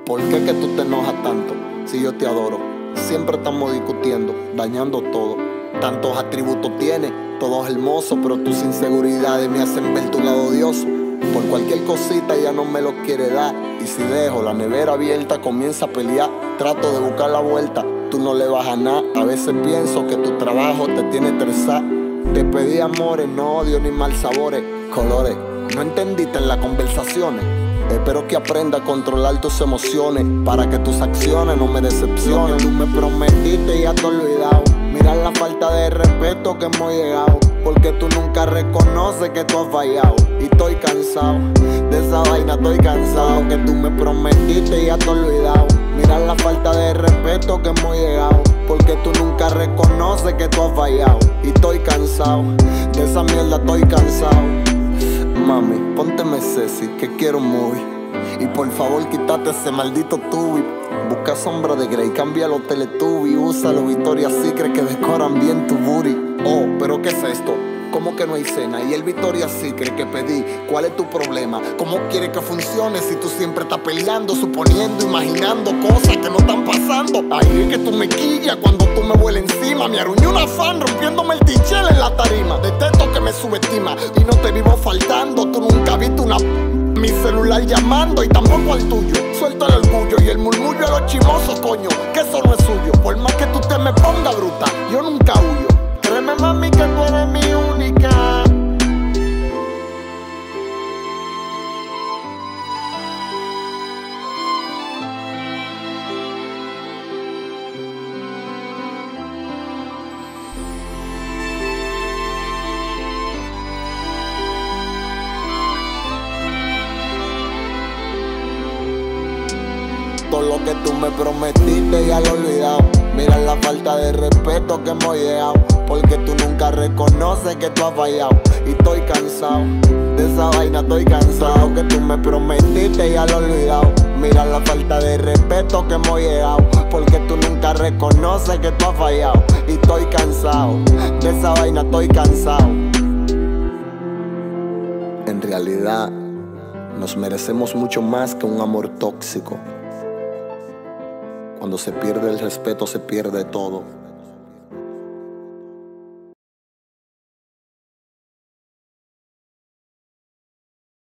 ¿Por qué que tú te enojas tanto? Si yo te adoro. Siempre estamos discutiendo, dañando todo. Tantos atributos tienes, todos hermosos, pero tus inseguridades me hacen ver tu lado odioso. Por cualquier cosita ya no me lo quiere dar. Y si dejo la nevera abierta comienza a pelear. Trato de buscar la vuelta, tú no le vas a nada. A veces pienso que tu trabajo te tiene estresado. Te pedí amores, no odio ni mal sabores. Colores, no entendiste en las conversaciones. Espero que aprenda a controlar tus emociones para que tus acciones no me decepcionen. Tú me prometiste y ya te he olvidado. Mira la falta de respeto que hemos llegado, porque tú nunca reconoces que tú has fallado. Y estoy cansado de esa vaina, estoy cansado. Que tú me prometiste y ya te he olvidado. Mira la falta de respeto que hemos llegado, porque tú nunca reconoces que tú has fallado. Y estoy cansado de esa mierda, estoy cansado. Mami, pónteme Ceci, que quiero movie. Y por favor quítate ese maldito tubi. Busca sombra de Grey, cambia los Teletubbies. Usa los Victoria's Secret que decoran bien tu booty. Oh, pero ¿qué es esto? ¿Cómo que no hay cena? Y el Victoria's Secret que pedí, ¿cuál es tu problema? ¿Cómo quieres que funcione si tú siempre estás peleando, suponiendo, imaginando cosas que no están pasando? Ahí es que tú me quillas cuando tú me vuelas encima. Me arruiné una fan rompiéndome el tichel en la tarima. Detesto que me subestima y no te vivo faltando. Tú nunca viste una mi celular llamando y tampoco al tuyo. Suelta el orgullo y el murmullo a los chimosos, coño, que eso no es suyo. Por más que tú te me pongas bruta, yo nunca huyo. Créeme, mami, que tú eres mi única. Todo lo que tú me prometiste ya lo he olvidado. Mira la falta de respeto que hemos llegado, porque tú nunca reconoces que tú has fallado. Y estoy cansado de esa vaina, estoy cansado. Que tú me prometiste ya lo he olvidado. Mira la falta de respeto que hemos llegado, porque tú nunca reconoces que tú has fallado. Y estoy cansado de esa vaina, estoy cansado. En realidad nos merecemos mucho más que un amor tóxico. Cuando se pierde el respeto, se pierde todo.